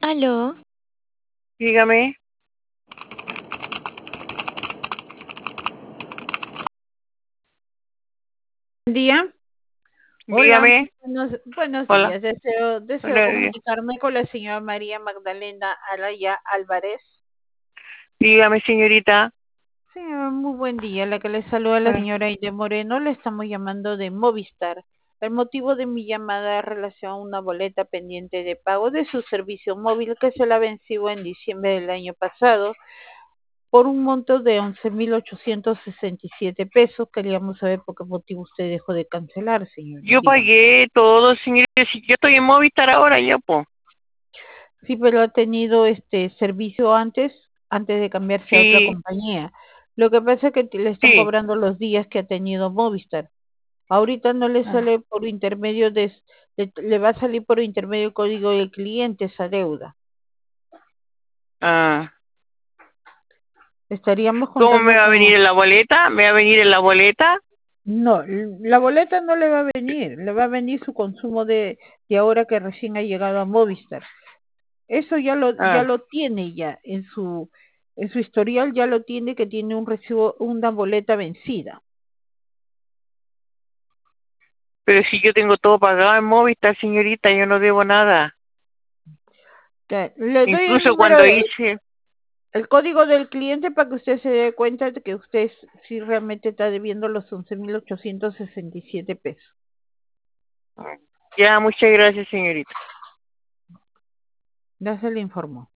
Aló, Dígame, Buen día. Hola, dígame. buenos Hola. días. Deseo Hola, comunicarme con la señora María Magdalena Alaya Álvarez. dígame, señorita. Señora, muy buen día. La que le saluda la Bueno, señora Aide Moreno. Le estamos llamando de Movistar. El motivo de mi llamada es relación a una boleta pendiente de pago de su servicio móvil que se la venció en diciembre del año pasado por un monto de 11.867 pesos. Queríamos saber por qué motivo usted dejó de cancelar, señora. yo Dígame. pagué todo, señorita. Si yo estoy en Movistar ahora, ya, po. Sí, pero ha tenido este servicio antes de cambiarse a otra Sí, compañía. Lo que pasa es que le están sí. cobrando los días que ha tenido Movistar. Ahorita no le Ah, sale por intermedio le va a salir por intermedio del código del cliente esa deuda. ah. Estaríamos ¿Cómo me contando va a venir con... en la boleta? ¿Me va a venir en la boleta? No, la boleta no le va a venir, le va a venir su consumo de ahora que recién ha llegado a Movistar. Eso ya Ah, lo tiene ya en su historial ya lo tiene que tiene un recibo, una boleta vencida. pero si yo tengo todo pagado en Movistar, señorita, yo no debo nada. Le doy el Incluso número, cuando hice, el código del cliente para que usted se dé cuenta de que usted sí realmente está debiendo los 11.867 pesos. ya, muchas gracias, señorita. Ya se le informó.